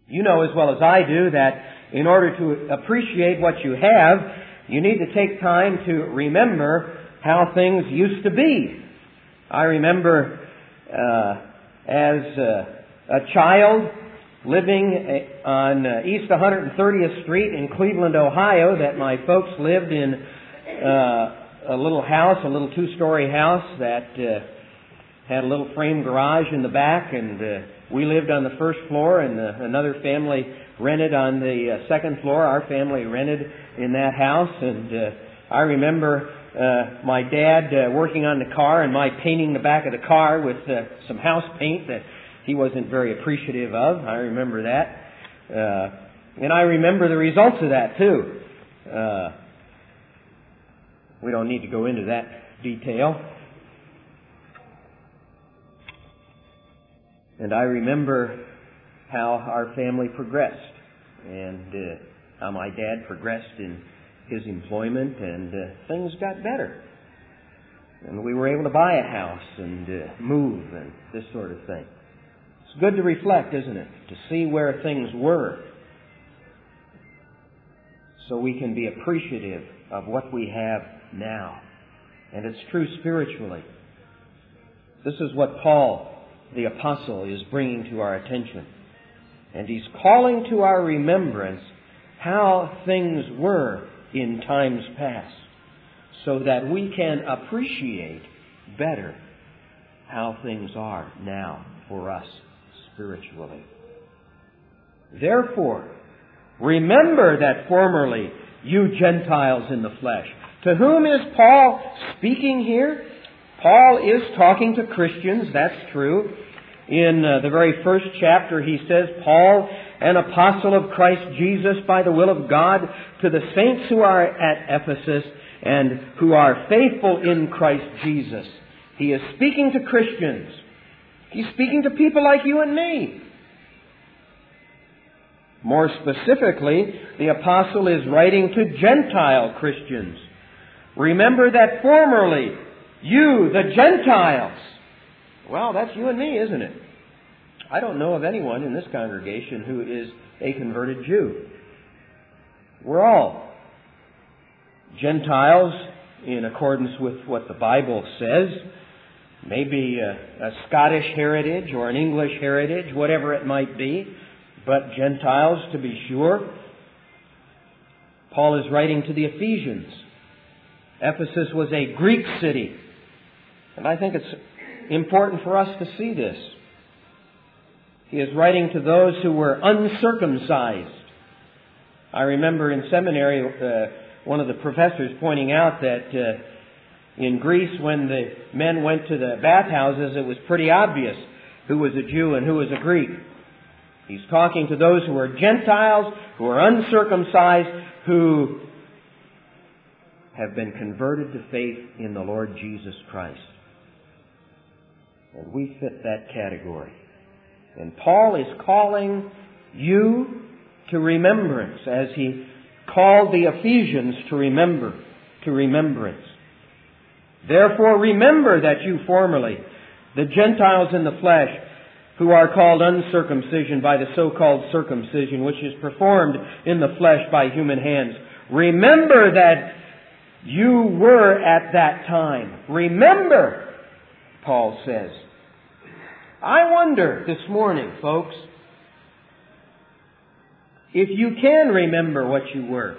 You know as well as I do that in order to appreciate what you have, you need to take time to remember how things used to be. I remember as a child living on East 130th Street in Cleveland, Ohio, that my folks lived in a little house, a little two-story house that had a little frame garage in the back, and we lived on the first floor, and another family rented on the second floor. Our family rented in that house, and I remember my dad working on the car and my painting the back of the car with some house paint that he wasn't very appreciative of. I remember that. And I remember the results of that, too. We don't need to go into that detail. And I remember how our family progressed and how my dad progressed in his employment, and things got better. And we were able to buy a house and move and this sort of thing. It's good to reflect, isn't it? To see where things were so we can be appreciative of what we have now. And it's true spiritually. This is what Paul, the apostle, is bringing to our attention. And he's calling to our remembrance how things were in times past so that we can appreciate better how things are now for us spiritually. Therefore, remember that formerly you Gentiles in the flesh. To whom is Paul speaking here? Paul is talking to Christians, that's true. In the very first chapter he says, Paul, an apostle of Christ Jesus by the will of God, to the saints who are at Ephesus and who are faithful in Christ Jesus. He is speaking to Christians. He's speaking to people like you and me. More specifically, the apostle is writing to Gentile Christians. Remember that formerly, you, the Gentiles. Well, that's you and me, isn't it? I don't know of anyone in this congregation who is a converted Jew. We're all Gentiles in accordance with what the Bible says. Maybe a Scottish heritage or an English heritage, whatever it might be, but Gentiles to be sure. Paul is writing to the Ephesians. Ephesus was a Greek city. And I think it's important for us to see this. He is writing to those who were uncircumcised. I remember in seminary one of the professors pointing out that in Greece, when the men went to the bathhouses, it was pretty obvious who was a Jew and who was a Greek. He's talking to those who are Gentiles, who are uncircumcised, who have been converted to faith in the Lord Jesus Christ. And we fit that category. And Paul is calling you to remembrance as he called the Ephesians to remembrance. Therefore remember that you formerly, the Gentiles in the flesh, who are called uncircumcision by the so-called circumcision, which is performed in the flesh by human hands. Remember that you were at that time. Remember, Paul says. I wonder this morning, folks, if you can remember what you were.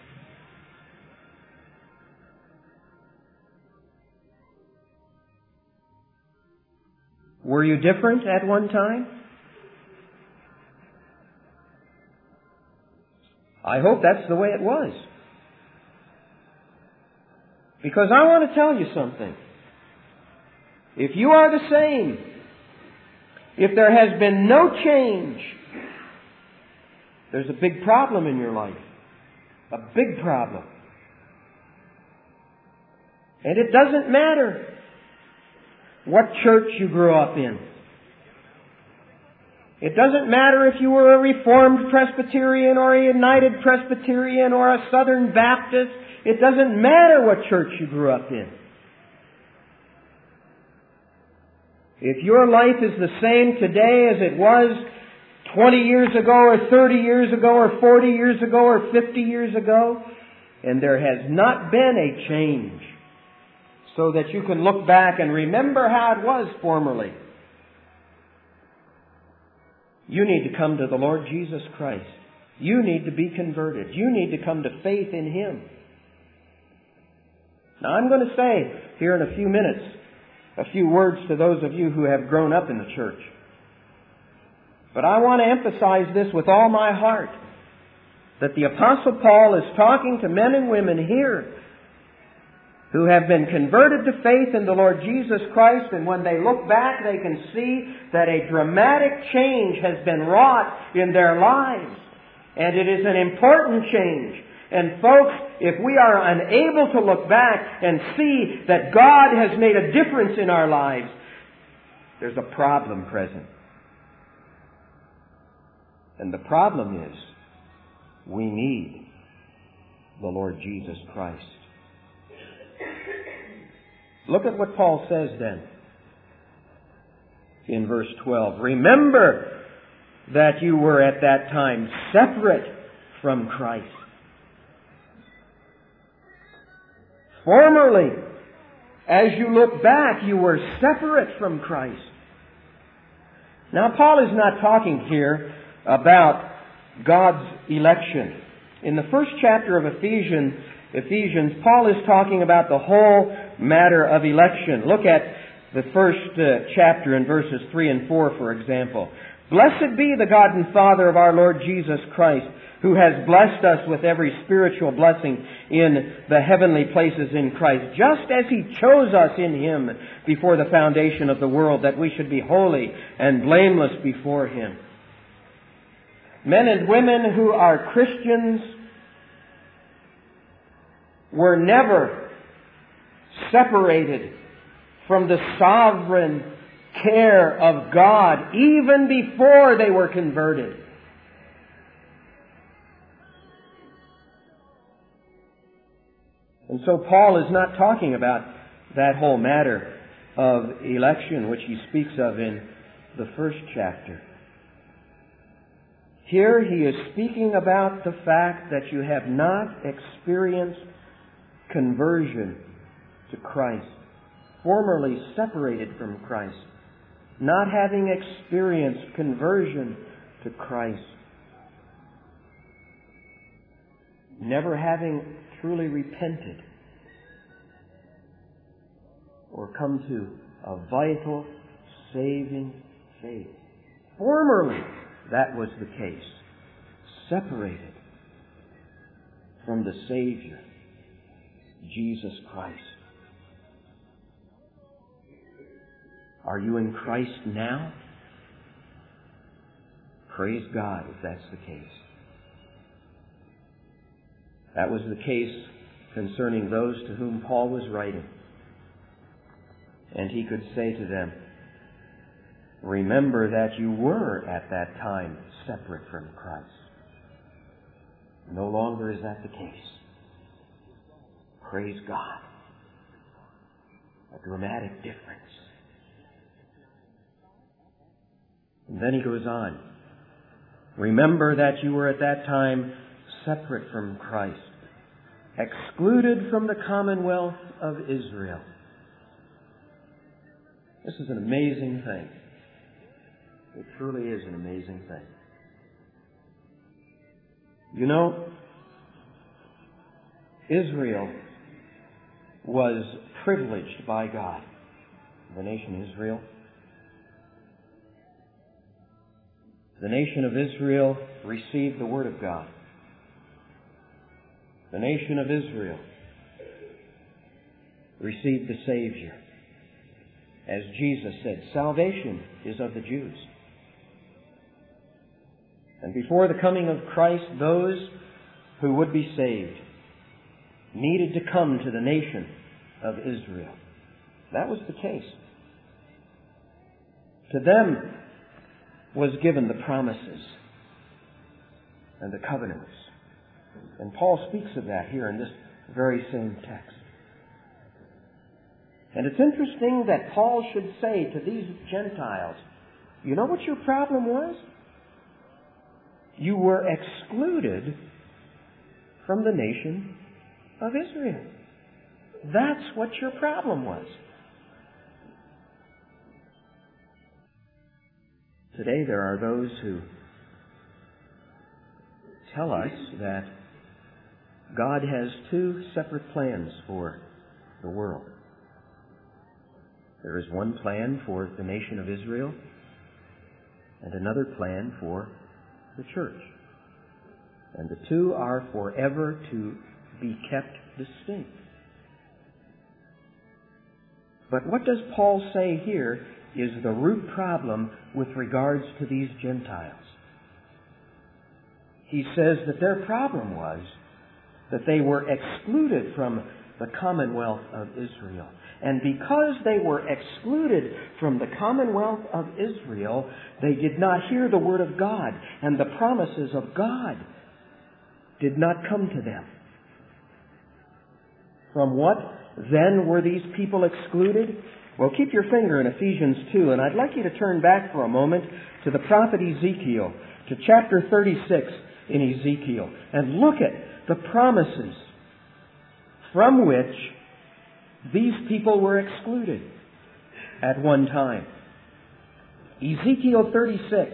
Were you different at one time? I hope that's the way it was. Because I want to tell you something. If you are the same, if there has been no change, there's a big problem in your life. A big problem. And it doesn't matter what church you grew up in. It doesn't matter if you were a Reformed Presbyterian or a United Presbyterian or a Southern Baptist. It doesn't matter what church you grew up in. If your life is the same today as it was 20 years ago or 30 years ago or 40 years ago or 50 years ago, and there has not been a change, so that you can look back and remember how it was formerly. You need to come to the Lord Jesus Christ. You need to be converted. You need to come to faith in Him. Now, I'm going to say here in a few minutes a few words to those of you who have grown up in the church. But I want to emphasize this with all my heart, that the Apostle Paul is talking to men and women here who have been converted to faith in the Lord Jesus Christ, and when they look back, they can see that a dramatic change has been wrought in their lives. And it is an important change. And folks, if we are unable to look back and see that God has made a difference in our lives, there's a problem present. And the problem is, we need the Lord Jesus Christ. Look at what Paul says then in verse 12. Remember that you were at that time separate from Christ. Formerly, as you look back, you were separate from Christ. Now, Paul is not talking here about God's election. In the first chapter of Ephesians, Paul is talking about the whole matter of election. Look at the first chapter in verses 3 and 4, for example. Blessed be the God and Father of our Lord Jesus Christ, who has blessed us with every spiritual blessing in the heavenly places in Christ, just as He chose us in Him before the foundation of the world, that we should be holy and blameless before Him. Men and women who are Christians were never separated from the sovereign care of God, even before they were converted. And so Paul is not talking about that whole matter of election, which he speaks of in the first chapter. Here he is speaking about the fact that you have not experienced conversion to Christ, formerly separated from Christ, not having experienced conversion to Christ, never having truly repented or come to a vital, saving faith. Formerly, that was the case. Separated from the Savior, Jesus Christ. Are you in Christ now? Praise God if that's the case. That was the case concerning those to whom Paul was writing. And he could say to them, remember that you were at that time separate from Christ. No longer is that the case. Praise God. A dramatic difference. And then he goes on. Remember that you were at that time separate from Christ, excluded from the commonwealth of Israel. This is an amazing thing. It truly is an amazing thing. You know, Israel was privileged by God. The nation Israel. The nation of Israel received the Word of God. The nation of Israel received the Savior. As Jesus said, salvation is of the Jews. And before the coming of Christ, those who would be saved needed to come to the nation of Israel. That was the case. To them was given the promises and the covenants. And Paul speaks of that here in this very same text. And it's interesting that Paul should say to these Gentiles, you know what your problem was? You were excluded from the nation of Israel. That's what your problem was. Today there are those who tell us that God has two separate plans for the world. There is one plan for the nation of Israel and another plan for the church. And the two are forever to be kept distinct. But what does Paul say here is the root problem with regards to these Gentiles? He says that their problem was that they were excluded from the commonwealth of Israel. And because they were excluded from the commonwealth of Israel, they did not hear the word of God, and the promises of God did not come to them. From what then were these people excluded? Well, keep your finger in Ephesians 2, and I'd like you to turn back for a moment to the prophet Ezekiel, to chapter 36 in Ezekiel, and look at the promises from which these people were excluded at one time. Ezekiel 36,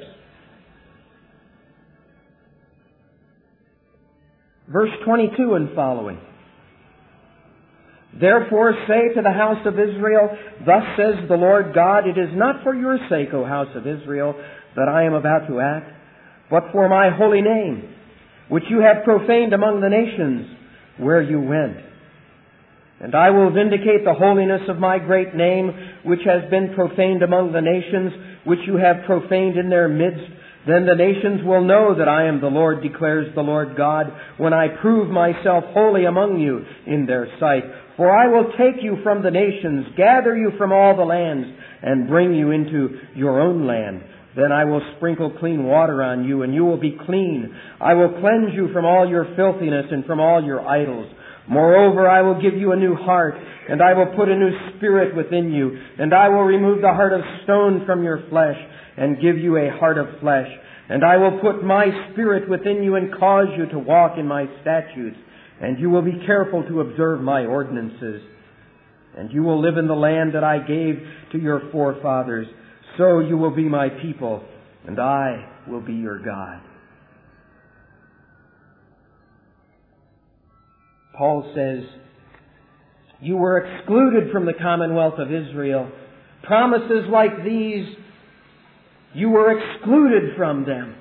verse 22 and following. Therefore say to the house of Israel, thus says the Lord God, it is not for your sake, O house of Israel, that I am about to act, but for my holy name, which you have profaned among the nations where you went. And I will vindicate the holiness of my great name, which has been profaned among the nations, which you have profaned in their midst. Then the nations will know that I am the Lord, declares the Lord God, when I prove myself holy among you in their sight. For I will take you from the nations, gather you from all the lands, and bring you into your own land. Then I will sprinkle clean water on you, and you will be clean. I will cleanse you from all your filthiness and from all your idols. Moreover, I will give you a new heart, and I will put a new spirit within you, and I will remove the heart of stone from your flesh, and give you a heart of flesh. And I will put my spirit within you and cause you to walk in my statutes, and you will be careful to observe my ordinances. And you will live in the land that I gave to your forefathers. So you will be my people, and I will be your God. Paul says, you were excluded from the commonwealth of Israel. Promises like these, you were excluded from them.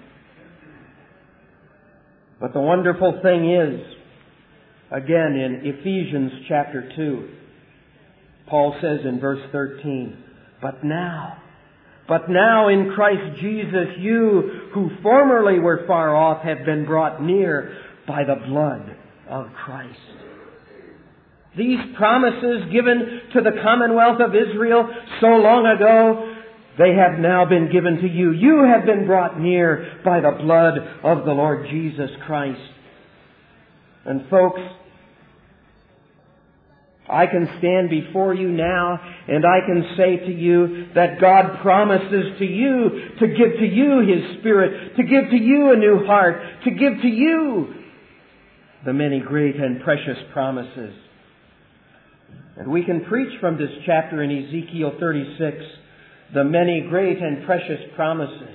But the wonderful thing is, again in Ephesians chapter 2, Paul says in verse 13, But now in Christ Jesus, you who formerly were far off have been brought near by the blood of Christ. These promises given to the commonwealth of Israel so long ago, they have now been given to you. You have been brought near by the blood of the Lord Jesus Christ. And folks, I can stand before you now and I can say to you that God promises to you to give to you His Spirit, to give to you a new heart, to give to you the many great and precious promises. And we can preach from this chapter in Ezekiel 36, the many great and precious promises.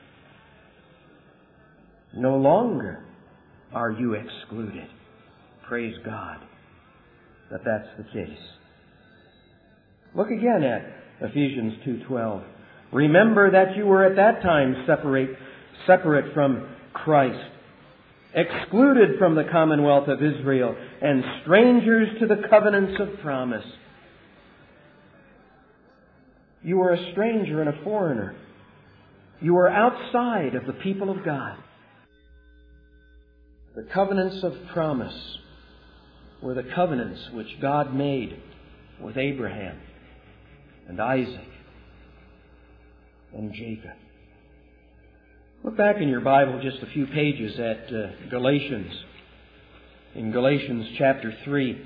No longer are you excluded. Praise God that that's the case. Look again at Ephesians 2:12. Remember that you were at that time separate from Christ, excluded from the commonwealth of Israel, and strangers to the covenants of promise. You were a stranger and a foreigner. You were outside of the people of God. The covenants of promise were the covenants which God made with Abraham and Isaac and Jacob. Look back in your Bible just a few pages at Galatians. In Galatians chapter 3.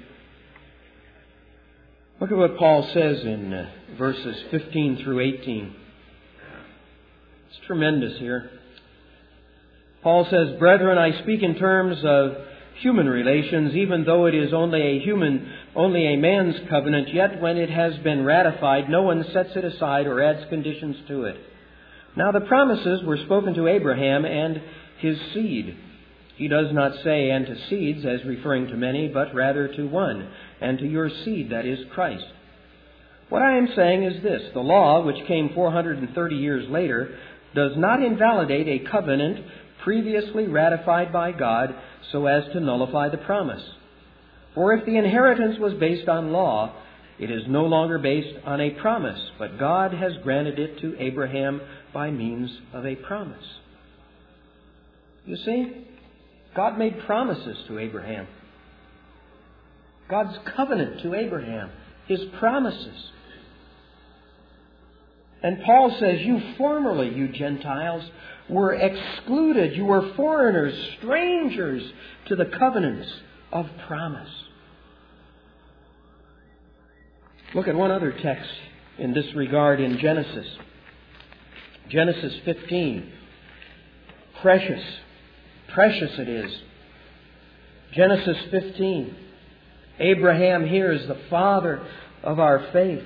Look at what Paul says in verses 15 through 18. It's tremendous here. Paul says, "Brethren, I speak in terms of human relations, even though it is only a man's covenant, yet when it has been ratified, no one sets it aside or adds conditions to it. Now the promises were spoken to Abraham and his seed." He does not say, "and to seeds," as referring to many, but rather to one, "and to your seed," that is Christ. What I am saying is this: the law, which came 430 years later, does not invalidate a covenant previously ratified by God so as to nullify the promise. For if the inheritance was based on law, it is no longer based on a promise, but God has granted it to Abraham by means of a promise. You see, God made promises to Abraham. God's covenant to Abraham, His promises. And Paul says, "You formerly, you Gentiles, were excluded. You were foreigners, strangers to the covenants of promise." Look at one other text in this regard in Genesis. Genesis 15. Precious it is. Genesis 15. Abraham here is the father of our faith.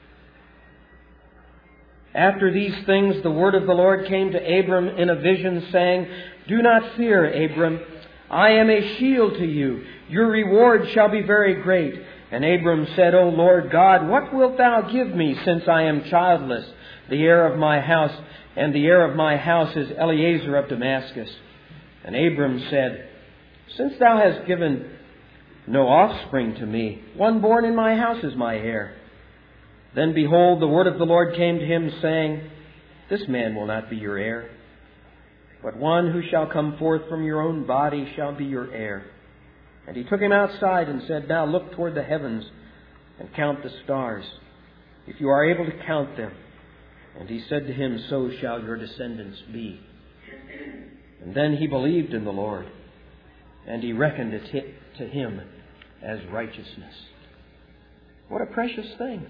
"After these things, the word of the Lord came to Abram in a vision, saying, 'Do not fear, Abram. I am a shield to you. Your reward shall be very great.' And Abram said, 'O Lord God, what wilt thou give me, since I am childless? The heir of my house is Eliezer of Damascus.' And Abram said, 'Since thou hast given no offspring to me, one born in my house is my heir.' Then behold, the word of the Lord came to him, saying, 'This man will not be your heir, but one who shall come forth from your own body shall be your heir.' And he took him outside and said, 'Now look toward the heavens and count the stars, if you are able to count them.' And he said to him, 'So shall your descendants be.' And then he believed in the Lord, and He reckoned it to him as righteousness." What a precious thing.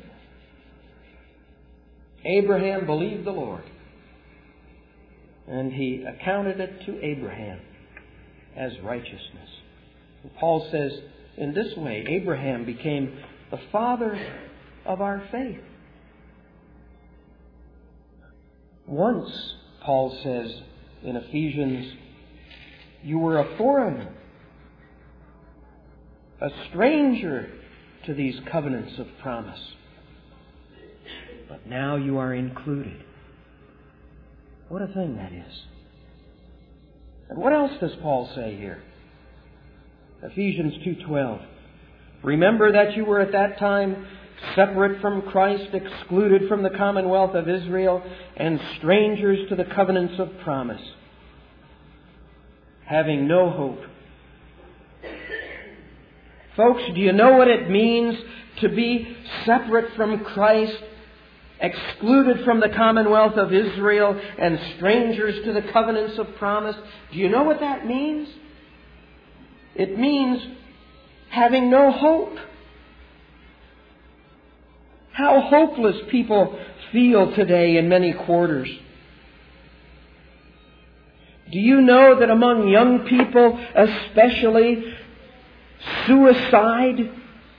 Abraham believed the Lord, and He accounted it to Abraham as righteousness. And Paul says, in this way, Abraham became the father of our faith. Once, Paul says in Ephesians, you were a foreigner, a stranger to these covenants of promise. But now you are included. What a thing that is. And what else does Paul say here? Ephesians 2:12. "Remember that you were at that time separate from Christ, excluded from the commonwealth of Israel, and strangers to the covenants of promise, having no hope." Folks, do you know what it means to be separate from Christ, excluded from the commonwealth of Israel, and strangers to the covenants of promise? Do you know what that means? It means having no hope. How hopeless people feel today in many quarters. Do you know that among young people especially, suicide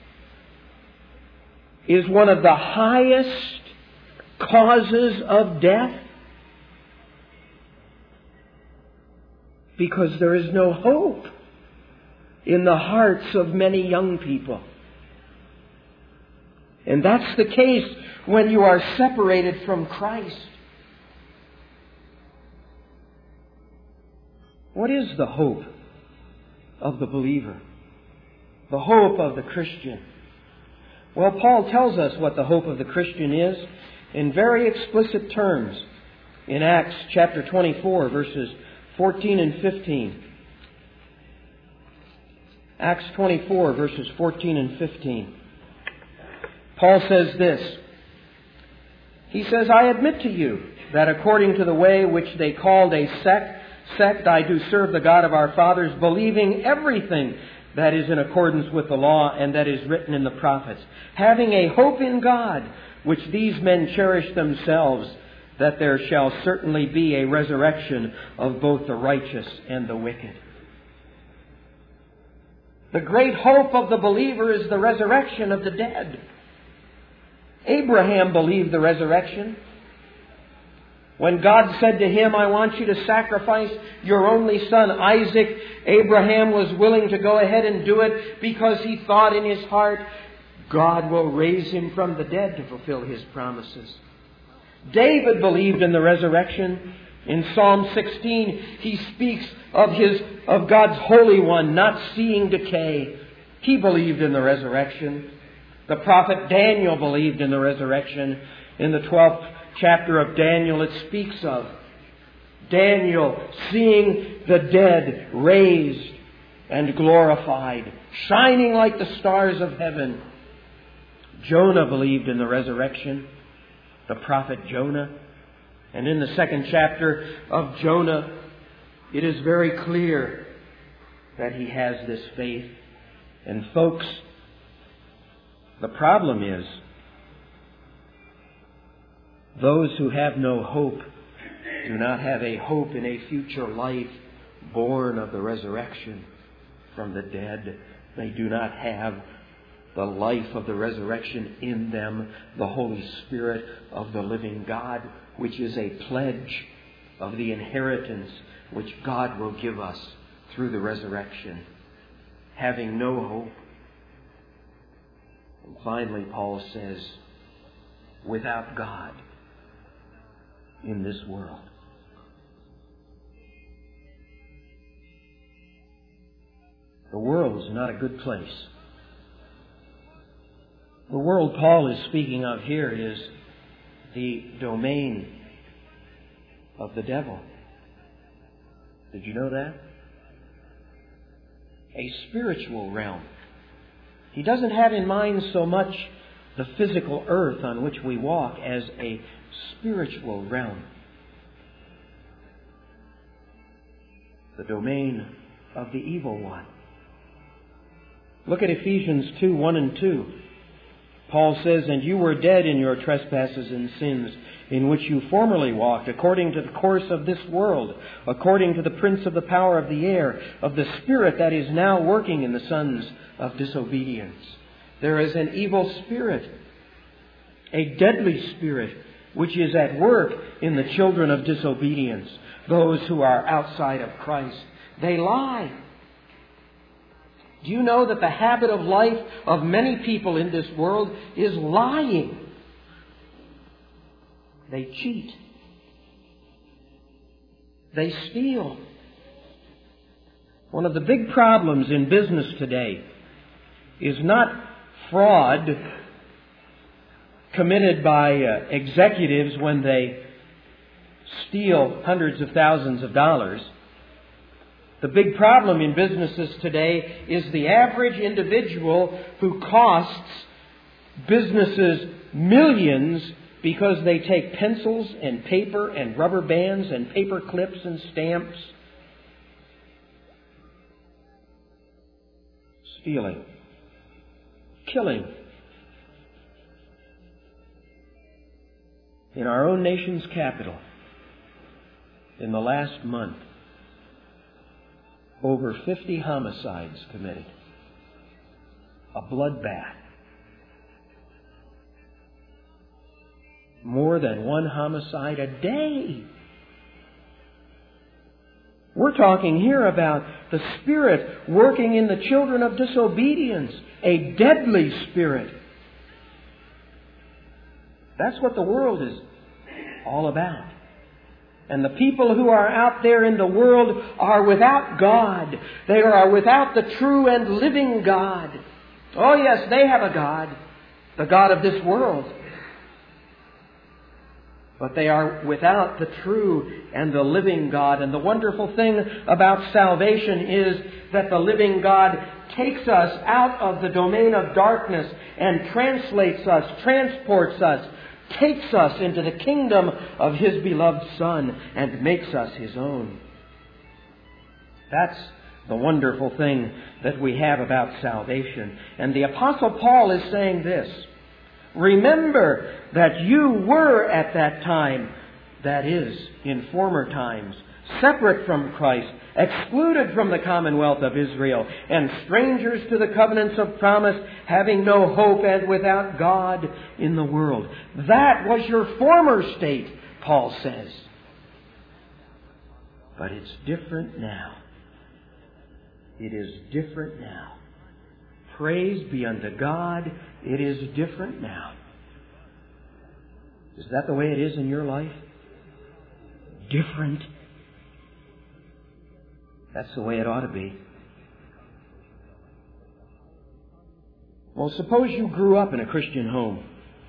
is one of the highest causes of death? Because there is no hope in the hearts of many young people. And that's the case when you are separated from Christ. What is the hope of the believer? The hope of the Christian? Well, Paul tells us what the hope of the Christian is in very explicit terms in Acts chapter 24, verses 14 and 15. Acts 24, verses 14 and 15. Paul says this. He says, "I admit to you that according to the way which they called a sect, I do serve the God of our fathers, believing everything that is in accordance with the law and that is written in the prophets, having a hope in God, which these men cherish themselves, that there shall certainly be a resurrection of both the righteous and the wicked. The great hope of the believer is the resurrection of the dead. Abraham believed the resurrection. When God said to him, I want you to sacrifice your only son, Isaac, Abraham was willing to go ahead and do it because he thought in his heart, God will raise him from the dead to fulfill His promises. David believed in the resurrection. In Psalm 16, he speaks of God's Holy One not seeing decay. He believed in the resurrection. The prophet Daniel believed in the resurrection. In the 12th chapter of Daniel, it speaks of Daniel seeing the dead raised and glorified, shining like the stars of heaven. Jonah believed in the resurrection, the prophet Jonah. And in the 2nd chapter of Jonah, it is very clear that he has this faith. And folks, the problem is, those who have no hope do not have a hope in a future life born of the resurrection from the dead. They do not have the life of the resurrection in them, the Holy Spirit of the living God, which is a pledge of the inheritance which God will give us through the resurrection. Having no hope. And finally, Paul says, without God in this world. The world is not a good place. The world Paul is speaking of here is the domain of the devil. Did you know that? A spiritual realm. He doesn't have in mind so much the physical earth on which we walk as a spiritual realm. The domain of the evil one. Look at Ephesians 2:1 and 2. Paul says, and you were dead in your trespasses and sins, in which you formerly walked, according to the course of this world, according to the prince of the power of the air, of the spirit that is now working in the sons of disobedience. There is an evil spirit, a deadly spirit, which is at work in the children of disobedience, those who are outside of Christ. They lie. Do you know that the habit of life of many people in this world is lying? They cheat. They steal. One of the big problems in business today is not fraud committed by executives when they steal hundreds of thousands of dollars. The big problem in businesses today is the average individual who costs businesses millions because they take pencils and paper and rubber bands and paper clips and stamps. Stealing. Killing. In our own nation's capital, in the last month, over 50 homicides committed. A bloodbath. More than one homicide a day. We're talking here about the Spirit working in the children of disobedience. A deadly spirit. That's what the world is all about. And the people who are out there in the world are without God. They are without the true and living God. Oh yes, they have a God. The God of this world. But they are without the true and the living God. And the wonderful thing about salvation is that the living God takes us out of the domain of darkness and translates us, transports us, takes us into the kingdom of His beloved Son and makes us His own. That's the wonderful thing that we have about salvation. And the Apostle Paul is saying this. Remember that you were at that time that is, in former times, separate from Christ, excluded from the commonwealth of Israel, and strangers to the covenants of promise, having no hope and without God in the world. That was your former state, Paul says. But it's different now. It is different now. Praise be unto God, it is different now. Is that the way it is in your life? Different. That's the way it ought to be. Well, suppose you grew up in a Christian home.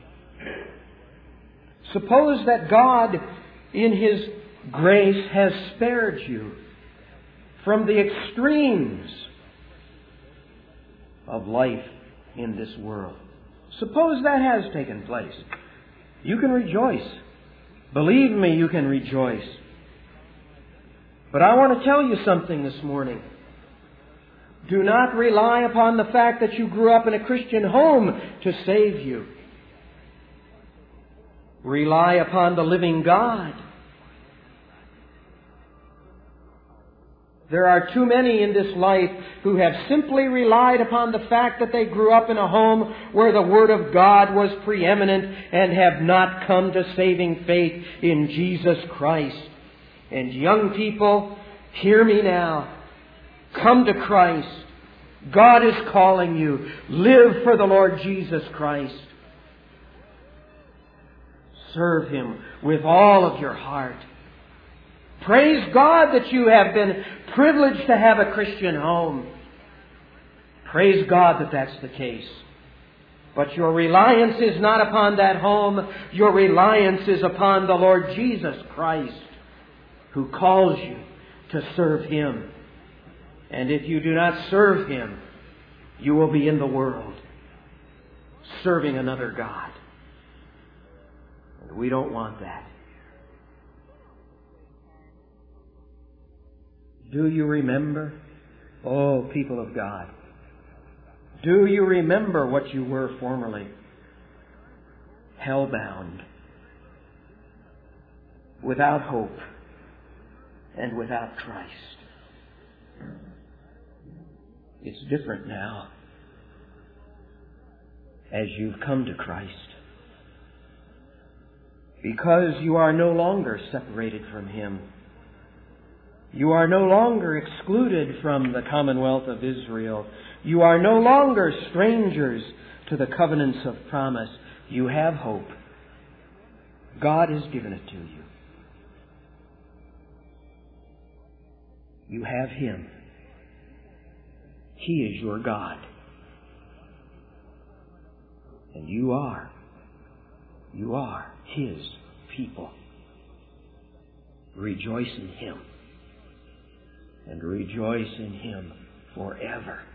Suppose that God, in His grace, has spared you from the extremes of life in this world. Suppose that has taken place. You can rejoice. Believe me, you can rejoice. But I want to tell you something this morning. Do not rely upon the fact that you grew up in a Christian home to save you. Rely upon the living God. There are too many in this life who have simply relied upon the fact that they grew up in a home where the Word of God was preeminent and have not come to saving faith in Jesus Christ. And young people, hear me now. Come to Christ. God is calling you. Live for the Lord Jesus Christ. Serve Him with all of your heart. Praise God that you have been privileged to have a Christian home. Praise God that that's the case. But your reliance is not upon that home. Your reliance is upon the Lord Jesus Christ, who calls you to serve Him. And if you do not serve Him, you will be in the world, serving another God. And we don't want that. Do you remember? Oh, people of God. Do you remember what you were formerly? Hell-bound, without hope, and without Christ. It's different now as you've come to Christ. Because you are no longer separated from Him. You are no longer excluded from the commonwealth of Israel. You are no longer strangers to the covenants of promise. You have hope. God has given it to you. You have Him. He is your God. And you are His people. Rejoice in Him. And rejoice in Him forever.